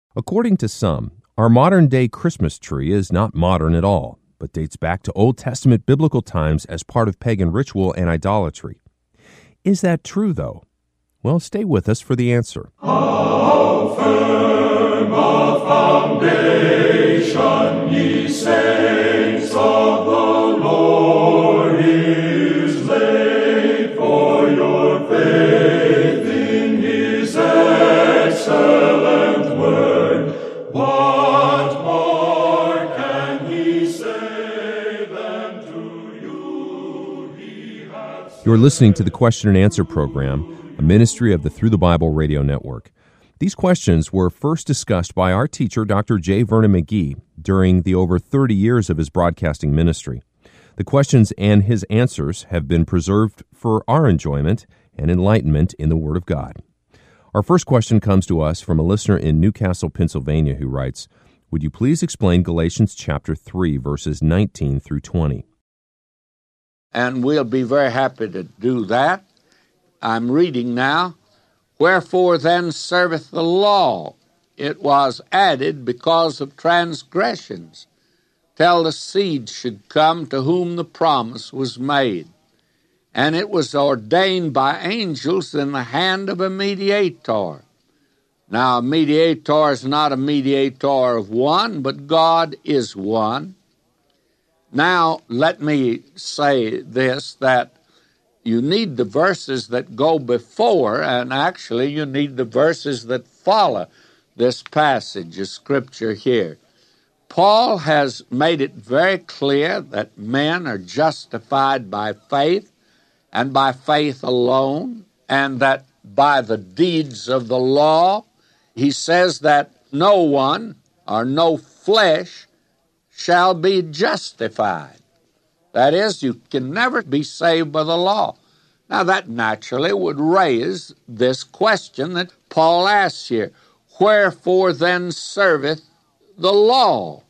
According to some, our modern-day Christmas tree is not modern at all, but dates back to Old Testament biblical times as part of pagan ritual and idolatry. Is that true, though? Well, stay with us for the answer. How firm a foundation, ye saints of the Lord, is laid for your faith in His excellent word. What more can He say than to you He hath? You're listening to the Question and Answer program, a ministry of the Through the Bible radio network. These questions were first discussed by our teacher, Dr. J. Vernon McGee, during the over 30 years of his broadcasting ministry. The questions and his answers have been preserved for our enjoyment and enlightenment in the Word of God. Our first question comes to us from a listener in Newcastle, Pennsylvania, who writes, "Would you please explain Galatians chapter 3, verses 19 through 20? And we'll be very happy to do that. I'm reading now. Wherefore then serveth the law? It was added because of transgressions, till the seed should come to whom the promise was made. And it was ordained by angels in the hand of a mediator. Now, a mediator is not a mediator of one, but God is one. Now, let me say this, that you need the verses that go before, and actually you need the verses that follow this passage of Scripture here. Paul has made it very clear that men are justified by faith, and by faith alone, and that by the deeds of the law, he says that no one or no flesh shall be justified. That is, you can never be saved by the law. Now, that naturally would raise this question that Paul asks here. Wherefore then serveth the law?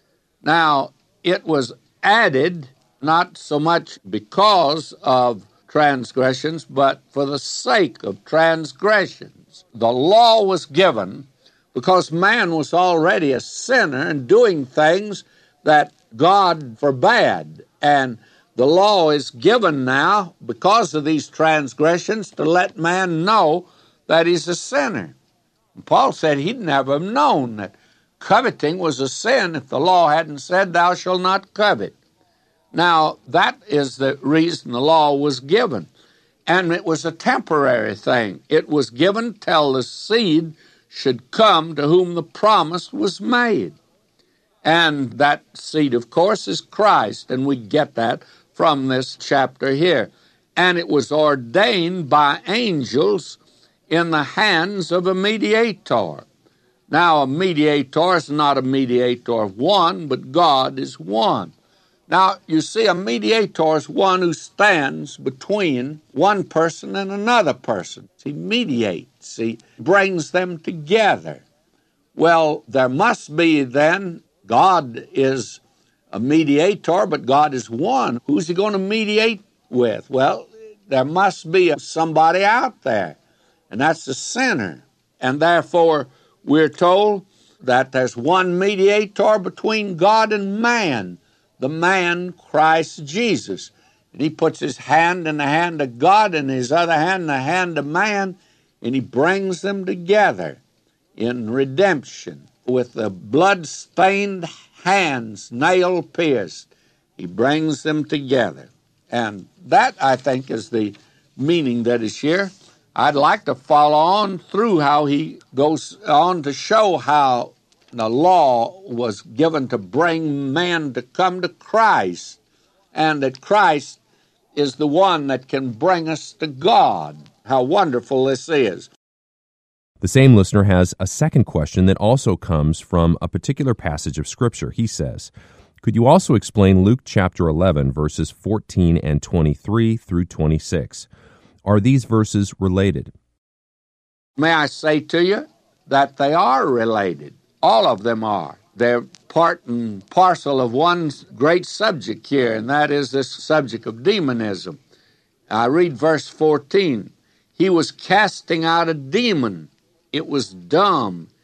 Now, it was added not so much because of transgressions, but for the sake of transgressions. The law was given because man was already a sinner and doing things that God forbade. And the law is given now because of these transgressions to let man know that he's a sinner. And Paul said he'd never have known that coveting was a sin if the law hadn't said, thou shalt not covet. Now, that is the reason the law was given. And it was a temporary thing. It was given till the seed should come to whom the promise was made. And that seed, of course, is Christ, and we get that from this chapter here. And it was ordained by angels in the hands of a mediator. Now, a mediator is not a mediator of one, but God is one. Now, you see, a mediator is one who stands between one person and another person. He mediates. He brings them together. Well, there must be then, God is a mediator, but God is one. Who's he going to mediate with? Well, there must be somebody out there, and that's the sinner. And therefore, we're told that there's one mediator between God and man, the man Christ Jesus. And he puts his hand in the hand of God and his other hand in the hand of man, and he brings them together in redemption with the blood-stained hands, nail-pierced. He brings them together. And that, I think, is the meaning that is here. I'd like to follow on through how he goes on to show how the law was given to bring man to come to Christ, and that Christ is the one that can bring us to God. How wonderful this is. The same listener has a second question that also comes from a particular passage of Scripture. He says, could you also explain Luke chapter 11, verses 14 and 23 through 26? Are these verses related? May I say to you that they are related. All of them are. They're part and parcel of one great subject here, and that is this subject of demonism. I read verse 14. He was casting out a demon. It was dumb.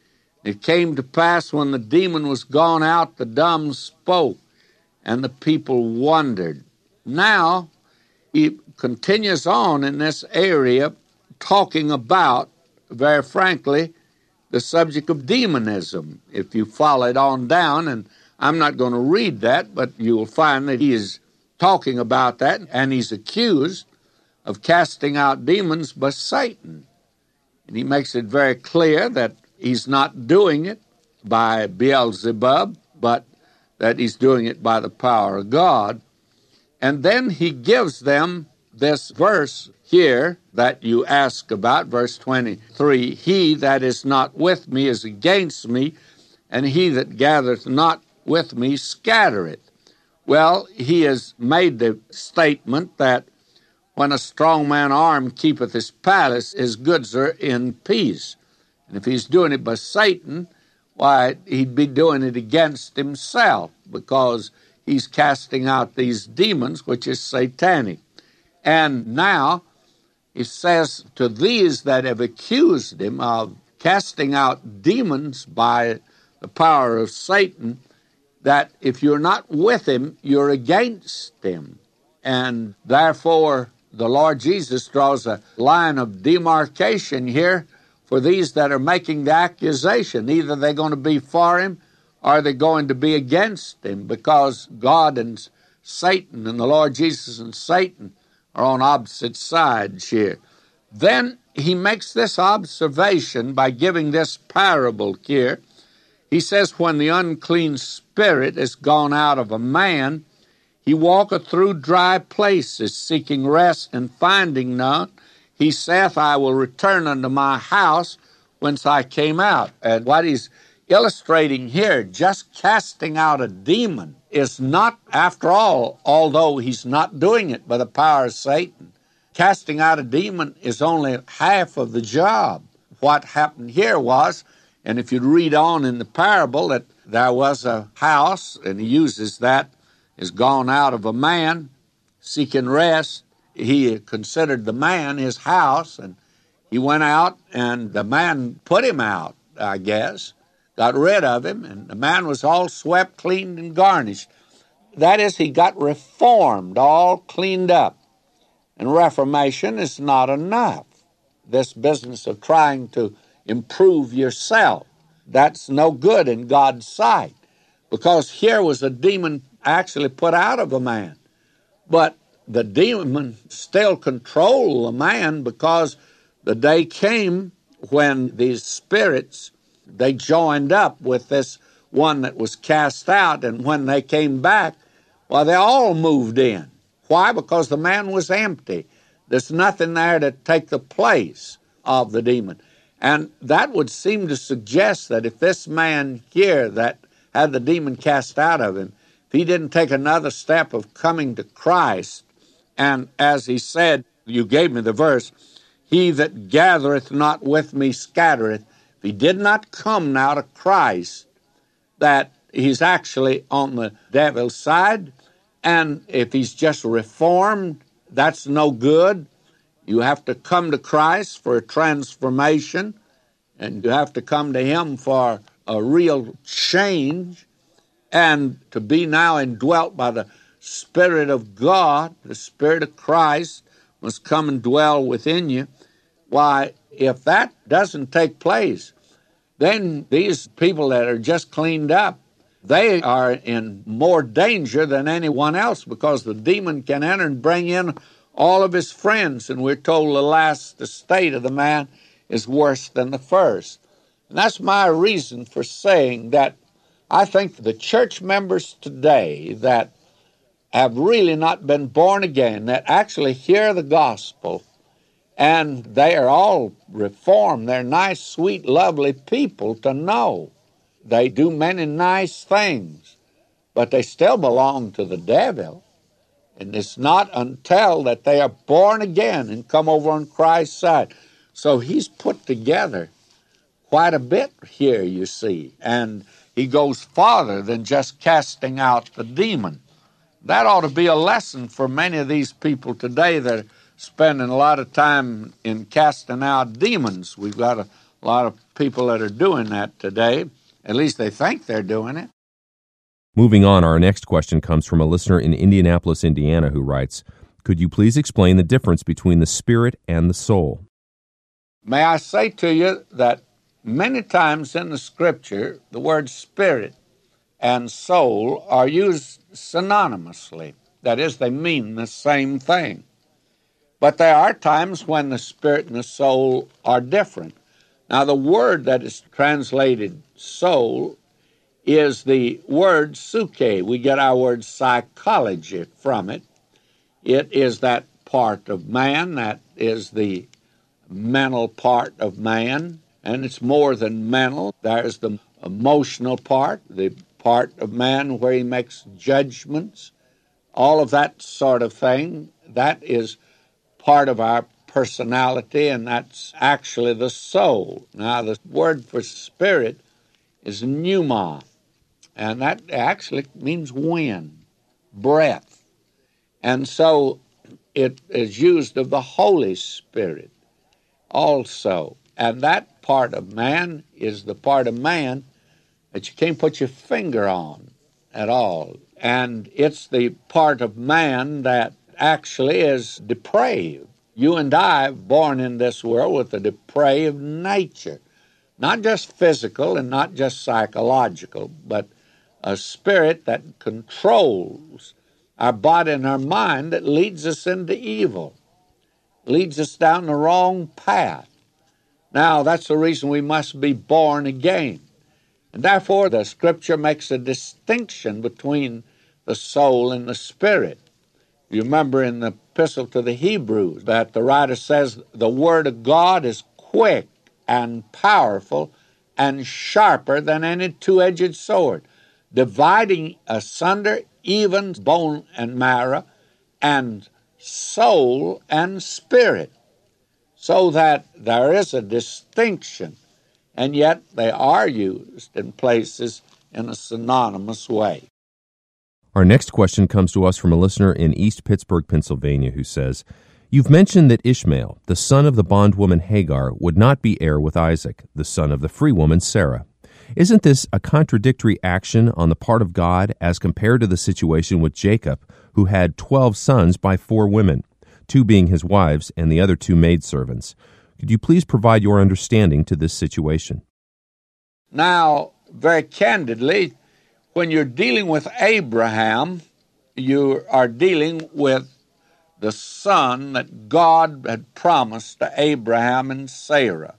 It came to pass when the demon was gone out, the dumb spoke, and the people wondered. Now, he continues on in this area, talking about, very frankly, the subject of demonism. If you follow it on down, and I'm not going to read that, but you will find that he is talking about that, and he's accused of casting out demons by Satan. And he makes it very clear that he's not doing it by Beelzebub, but that he's doing it by the power of God. And then he gives them this verse here that you ask about, verse 23, he that is not with me is against me, and he that gathereth not with me scattereth. Well, he has made the statement that when a strong man armed keepeth his palace, his goods are in peace. And if he's doing it by Satan, why, he'd be doing it against himself, because he's casting out these demons, which is satanic. And now he says to these that have accused him of casting out demons by the power of Satan, that if you're not with him, you're against him. And therefore, the Lord Jesus draws a line of demarcation here for these that are making the accusation. Either they're going to be for him or they're going to be against him, because God and Satan and the Lord Jesus and Satan are on opposite sides here. Then he makes this observation by giving this parable here. He says, when the unclean spirit is gone out of a man, he walketh through dry places, seeking rest and finding none. He saith, I will return unto my house whence I came out. And what he's illustrating here, just casting out a demon, is not, after all, although he's not doing it by the power of Satan, casting out a demon is only half of the job. What happened here was, and if you read on in the parable, that there was a house, and he uses that, is gone out of a man seeking rest. He considered the man his house, and he went out, and the man put him out, I guess, got rid of him, and the man was all swept, cleaned, and garnished. That is, he got reformed, all cleaned up. And reformation is not enough. This business of trying to improve yourself, that's no good in God's sight, because here was a demon actually put out of a man. But the demon still controlled the man, because the day came when these spirits, they joined up with this one that was cast out, and when they came back, well, they all moved in. Why? Because the man was empty. There's nothing there to take the place of the demon. And that would seem to suggest that if this man here that had the demon cast out of him, if he didn't take another step of coming to Christ, and as he said, you gave me the verse, he that gathereth not with me scattereth. If he did not come now to Christ, that he's actually on the devil's side, and if he's just reformed, that's no good. You have to come to Christ for a transformation, and you have to come to him for a real change, and to be now indwelt by the Spirit of God. The Spirit of Christ must come and dwell within you. Why, if that doesn't take place, then these people that are just cleaned up, they are in more danger than anyone else, because the demon can enter and bring in all of his friends, and we're told the last estate of the man is worse than the first. And that's my reason for saying that I think the church members today that have really not been born again, that actually hear the gospel, and they are all reformed. They're nice, sweet, lovely people to know. They do many nice things, but they still belong to the devil. And it's not until that they are born again and come over on Christ's side. So he's put together quite a bit here, you see. And he goes farther than just casting out the demon. That ought to be a lesson for many of these people today that are spending a lot of time in casting out demons. We've got a a lot of people that are doing that today. At least they think they're doing it. Moving on, our next question comes from a listener in Indianapolis, Indiana, who writes, "Could you please explain the difference between the spirit and the soul?" May I say to you that many times in the Scripture, the word spirit and soul are used synonymously. That is, they mean the same thing. But there are times when the spirit and the soul are different. Now, the word that is translated soul is the word psyche. We get our word psychology from it. It is that part of man that is the mental part of man, and it's more than mental. There's the emotional part, the part of man where he makes judgments, all of that sort of thing. That is part of our personality, and that's actually the soul. Now, the word for spirit is pneuma, and that actually means wind, breath. And so it is used of the Holy Spirit also. And that part of man is the part of man that you can't put your finger on at all. And it's the part of man that actually is depraved. You and I, born in this world with a depraved nature, not just physical and not just psychological, but a spirit that controls our body and our mind that leads us into evil, leads us down the wrong path. Now, that's the reason we must be born again. And therefore, the Scripture makes a distinction between the soul and the spirit. You remember in the Epistle to the Hebrews that the writer says the Word of God is quick and powerful and sharper than any two-edged sword, dividing asunder even bone and marrow and soul and spirit, so that there is a distinction, and yet they are used in places in a synonymous way. Our next question comes to us from a listener in East Pittsburgh, Pennsylvania, who says, "You've mentioned that Ishmael, the son of the bondwoman Hagar, would not be heir with Isaac, the son of the free woman Sarah. Isn't this a contradictory action on the part of God as compared to the situation with Jacob, who had 12 sons by 4 women, 2 being his wives and the other 2 maidservants? Could you please provide your understanding to this situation?" Now, very candidly, when you're dealing with Abraham, you are dealing with the son that God had promised to Abraham and Sarah.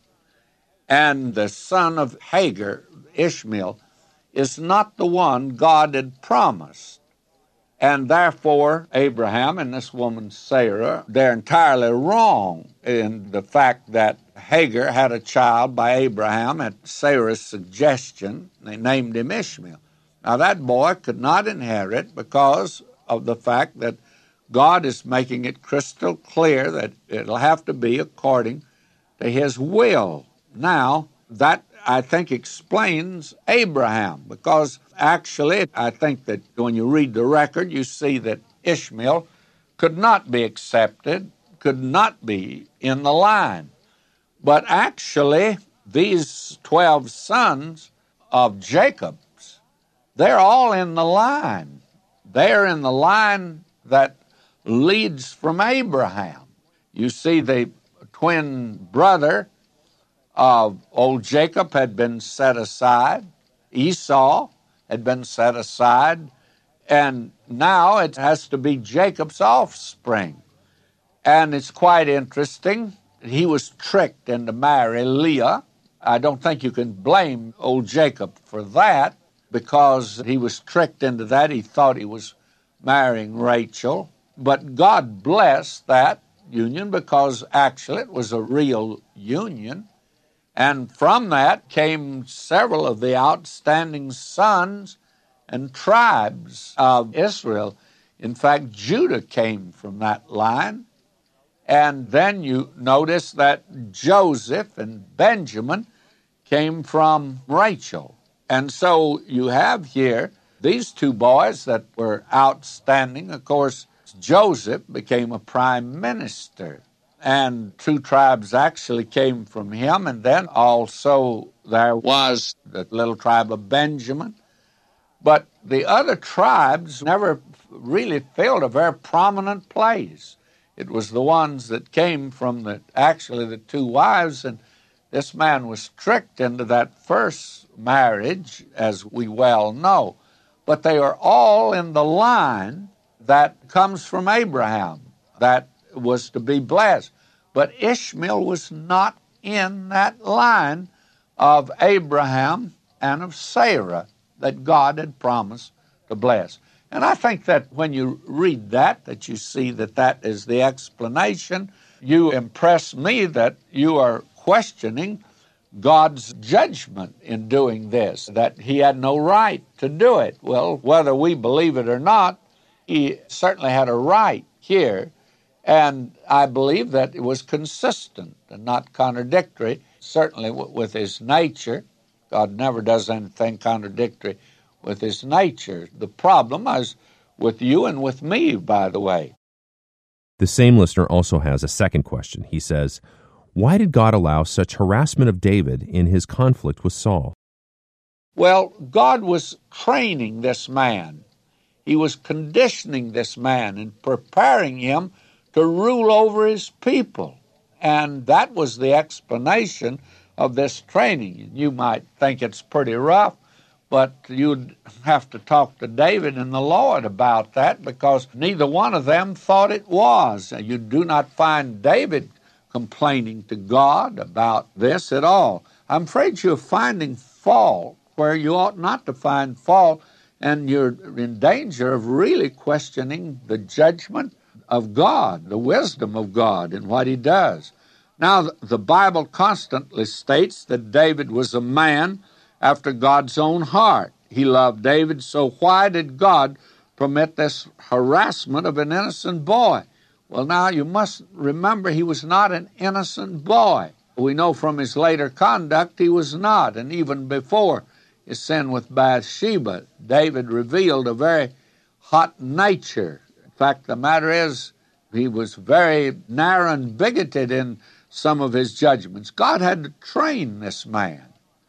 And the son of Hagar, Ishmael, is not the one God had promised. And therefore, Abraham and this woman Sarah, they're entirely wrong in the fact that Hagar had a child by Abraham at Sarah's suggestion. They named him Ishmael. Now, that boy could not inherit because of the fact that God is making it crystal clear that it'll have to be according to his will. Now, that, I think, explains Abraham, because actually, I think that when you read the record, you see that Ishmael could not be accepted, could not be in the line. But actually, these 12 sons of Jacob, they're all in the line. They're in the line that leads from Abraham. You see, the twin brother of old Jacob had been set aside. Esau had been set aside. And now it has to be Jacob's offspring. And it's quite interesting. He was tricked into marrying Leah. I don't think you can blame old Jacob for that, because he was tricked into that. He thought he was marrying Rachel. But God blessed that union because actually it was a real union. And from that came several of the outstanding sons and tribes of Israel. In fact, Judah came from that line. And then you notice that Joseph and Benjamin came from Rachel. And so you have here these 2 boys that were outstanding. Of course, Joseph became a prime minister. and 2 tribes actually came from him, and then also there was the little tribe of Benjamin. But the other tribes never really filled a very prominent place. It was the ones that came from the 2 wives, and this man was tricked into that first marriage, as we well know. But they are all in the line that comes from Abraham, that was to be blessed. But Ishmael was not in that line of Abraham and of Sarah that God had promised to bless. And I think that when you read that you see that is the explanation. You impress me that you are questioning God's judgment in doing this, that he had no right to do it. Well, whether we believe it or not, he certainly had a right here, and I believe that it was consistent and not contradictory, certainly with his nature. God never does anything contradictory with his nature. The problem is with you and with me, by the way. The same listener also has a second question. He says, why did God allow such harassment of David in his conflict with Saul? Well, God was training this man. He was conditioning this man and preparing him to rule over his people. And that was the explanation of this training. You might think it's pretty rough, but you'd have to talk to David and the Lord about that, because neither one of them thought it was. You do not find David complaining to God about this at all. I'm afraid you're finding fault where you ought not to find fault, and you're in danger of really questioning the judgment of God, the wisdom of God in what he does. Now, the Bible constantly states that David was a man after God's own heart. He loved David, so why did God permit this harassment of an innocent boy? Well, now, you must remember he was not an innocent boy. We know from his later conduct he was not, and even before his sin with Bathsheba, David revealed a very hot nature. In fact, the matter is, he was very narrow and bigoted in some of his judgments. God had to train this man,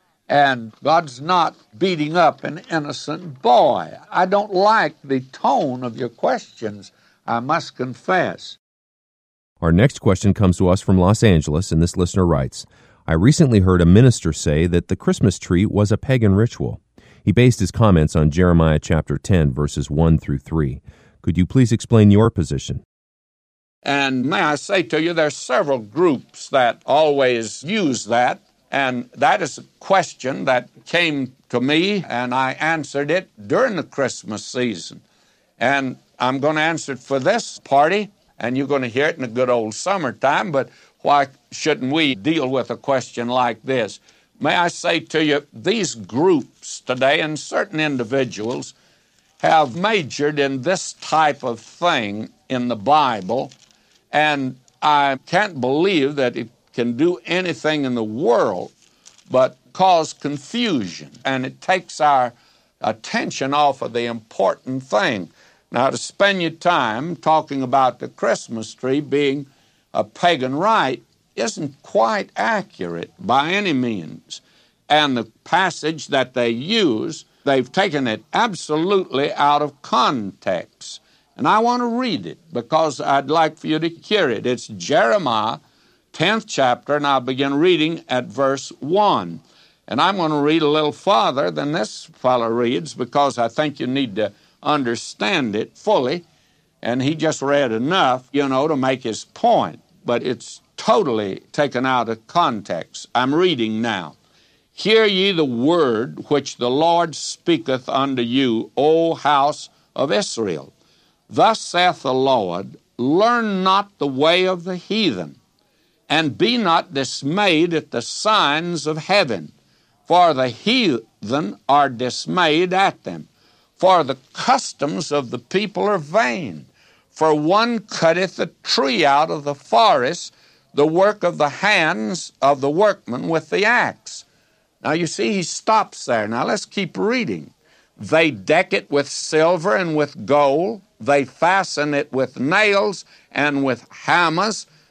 and God's not beating up an innocent boy. I don't like the tone of your questions, I must confess. Our next question comes to us from Los Angeles, and this listener writes, I recently heard a minister say that the Christmas tree was a pagan ritual. He based his comments on Jeremiah chapter 10, verses 1 through 3. Could you please explain your position? And may I say to you, there are several groups that always use that, and that is a question that came to me, and I answered it during the Christmas season. And I'm going to answer it for this party, and you're going to hear it in the good old summertime, but why shouldn't we deal with a question like this? May I say to you, these groups today and certain individuals have majored in this type of thing in the Bible, and I can't believe that it can do anything in the world but cause confusion, and it takes our attention off of the important thing. Now, to spend your time talking about the Christmas tree being a pagan rite isn't quite accurate by any means. And the passage that they use, they've taken it absolutely out of context. And I want to read it because I'd like for you to hear it. It's Jeremiah, 10th chapter, and I'll begin reading at verse 1. And I'm going to read a little farther than this fellow reads because I think you need to understand it fully. And he just read enough, to make his point. But it's totally taken out of context. I'm reading now. Hear ye the word which the Lord speaketh unto you, O house of Israel. Thus saith the Lord, learn not the way of the heathen, and be not dismayed at the signs of heaven, for the heathen are dismayed at them. For the customs of the people are vain. For one cutteth a tree out of the forest, the work of the hands of the workman with the axe. Now you see, he stops there. Now let's keep reading. They deck it with silver and with gold. They fasten it with nails and with hammers.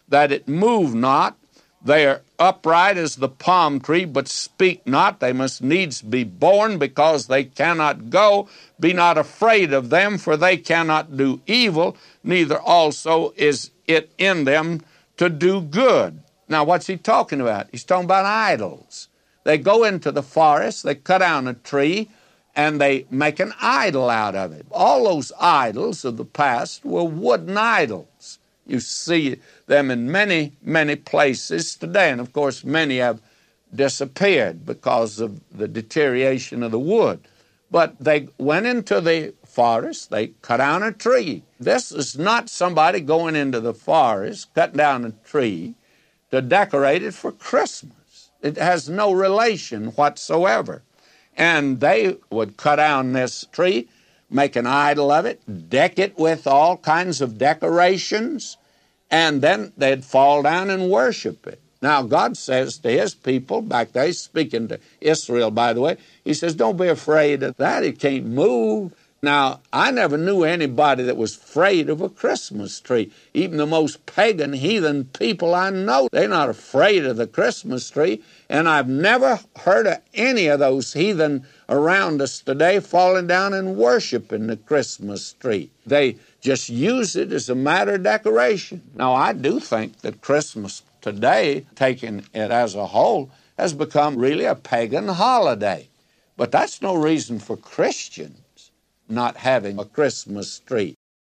that it move not. They are upright as the palm tree, but speak not. They must needs be born, because they cannot go. Be not afraid of them, for they cannot do evil, neither also is it in them to do good. Now, what's he talking about? He's talking about idols. They go into the forest, they cut down a tree, and they make an idol out of it. All those idols of the past were wooden idols. You see them in many, many places today, and of course many have disappeared because of the deterioration of the wood. But they went into the forest, they cut down a tree. This is not somebody going into the forest, cutting down a tree to decorate it for Christmas. It has no relation whatsoever. And they would cut down this tree, make an idol of it, deck it with all kinds of decorations, and then they'd fall down and worship it. Now, God says to his people back there, he's speaking to Israel, by the way, he says, don't be afraid of that. It can't move. Now, I never knew anybody that was afraid of a Christmas tree. Even the most pagan, heathen people I know, they're not afraid of the Christmas tree. And I've never heard of any of those heathen around us today falling down and worshiping the Christmas tree. They just use it as a matter of decoration. Now, I do think that Christmas today, taking it as a whole, has become really a pagan holiday. But that's no reason for Christians not having a Christmas tree.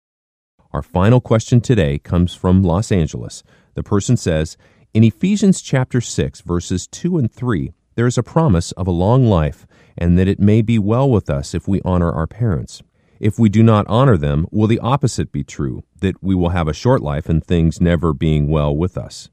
Our final question today comes from Los Angeles. The person says, in Ephesians chapter 6, verses 2 and 3, there is a promise of a long life, and that it may be well with us if we honor our parents. If we do not honor them, will the opposite be true, that we will have a short life and things never being well with us?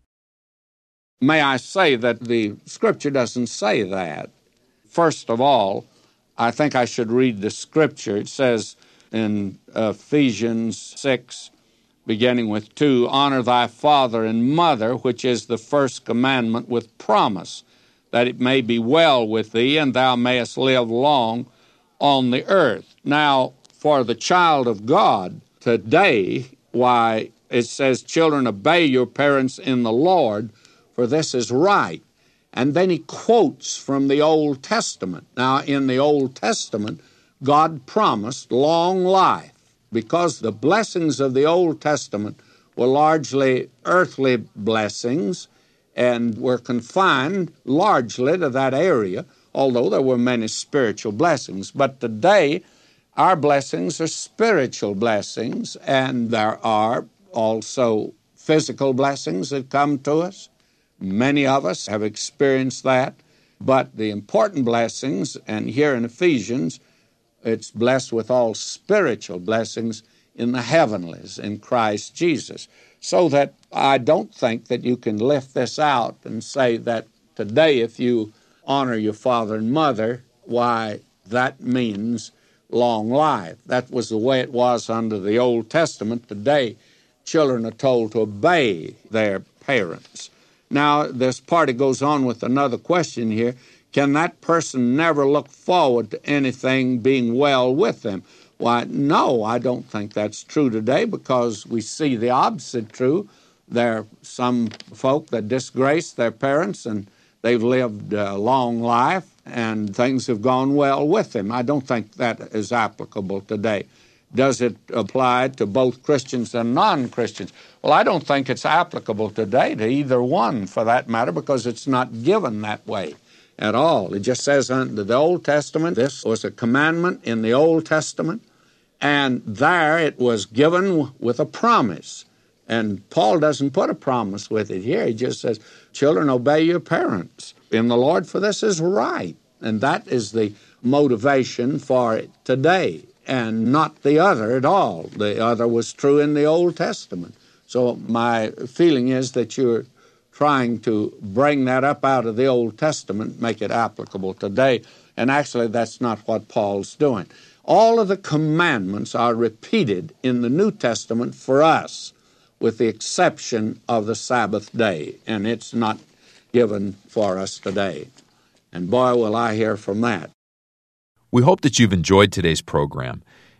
May I say that the Scripture doesn't say that. First of all, I think I should read the Scripture. It says in Ephesians 6, beginning with 2, honor thy father and mother, which is the first commandment with promise, that it may be well with thee, and thou mayest live long on the earth. Now, for the child of God today, why, it says, children, obey your parents in the Lord, for this is right. And then he quotes from the Old Testament. Now, in the Old Testament, God promised long life, because the blessings of the Old Testament were largely earthly blessings and were confined largely to that area, although there were many spiritual blessings. But today, our blessings are spiritual blessings, and there are also physical blessings that come to us. Many of us have experienced that, but the important blessings, and here in Ephesians, it's blessed with all spiritual blessings in the heavenlies in Christ Jesus. So that I don't think that you can lift this out and say that today if you honor your father and mother, why, that means long life. That was the way it was under the Old Testament. Today, children are told to obey their parents. Now, this party goes on with another question here. Can that person never look forward to anything being well with them? Why, no, I don't think that's true today, because we see the opposite true. There are some folk that disgrace their parents, and they've lived a long life, and things have gone well with them. I don't think that is applicable today. Does it apply to both Christians and non-Christians? Well, I don't think it's applicable today to either one, for that matter, because it's not given that way at all. It just says under the Old Testament, this was a commandment in the Old Testament, and there it was given with a promise. And Paul doesn't put a promise with it here. He just says, children, obey your parents in the Lord, for this is right. And that is the motivation for it today, and not the other at all. The other was true in the Old Testament. So my feeling is that you're trying to bring that up out of the Old Testament, make it applicable today. And actually, that's not what Paul's doing. All of the commandments are repeated in the New Testament for us, with the exception of the Sabbath day, and it's not given for us today. And boy, will I hear from that. We hope that you've enjoyed today's program.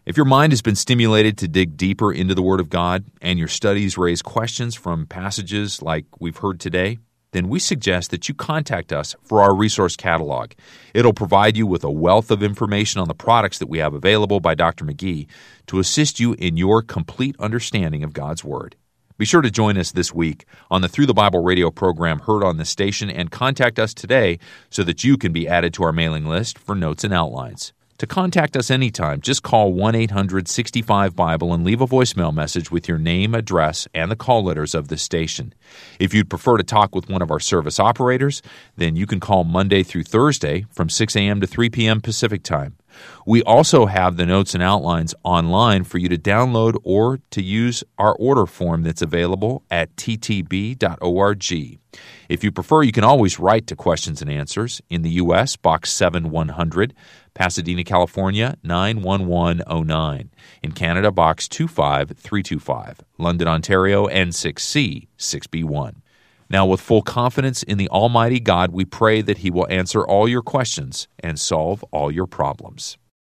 If your mind has been stimulated to dig deeper into the Word of God and your studies raise questions from passages like we've heard today, then we suggest that you contact us for our resource catalog. It'll provide you with a wealth of information on the products that we have available by Dr. McGee to assist you in your complete understanding of God's Word. Be sure to join us this week on the Through the Bible radio program heard on this station and contact us today so that you can be added to our mailing list for notes and outlines. To contact us anytime, just call 1-800-65-BIBLE and leave a voicemail message with your name, address, and the call letters of this station. If you'd prefer to talk with one of our service operators, then you can call Monday through Thursday from 6 a.m. to 3 p.m. Pacific Time. We also have the notes and outlines online for you to download or to use our order form that's available at ttb.org. If you prefer, you can always write to Questions and Answers in the U.S., Box 7100, Pasadena, California, 91109. In Canada, Box 25325, London, Ontario, N6C 6B1. Now, with full confidence in the Almighty God, we pray that He will answer all your questions and solve all your problems.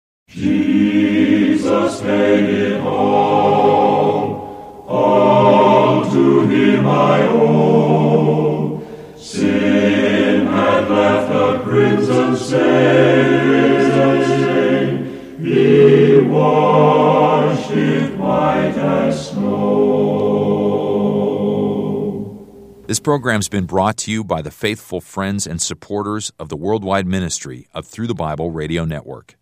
Jesus paid it all to Him I owe. Sin had left a crimson stain, He washed it white as snow. This program's been brought to you by the faithful friends and supporters of the worldwide ministry of Through the Bible Radio Network.